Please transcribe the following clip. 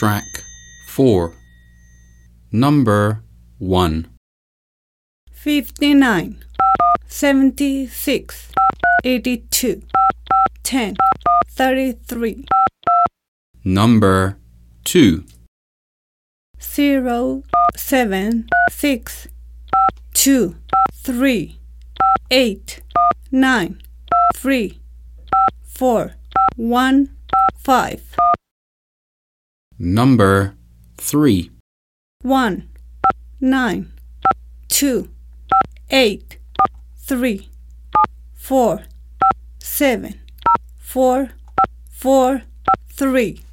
Track 4. Number 1. 59, 76, 82, 10, 33. Number 2. 0, 7, 6, 2, 3, 8, 9, 3, 4, 1, 5. Number 3. 1, 9, 2, 8, 3, 4, 7, 4, 4, 3.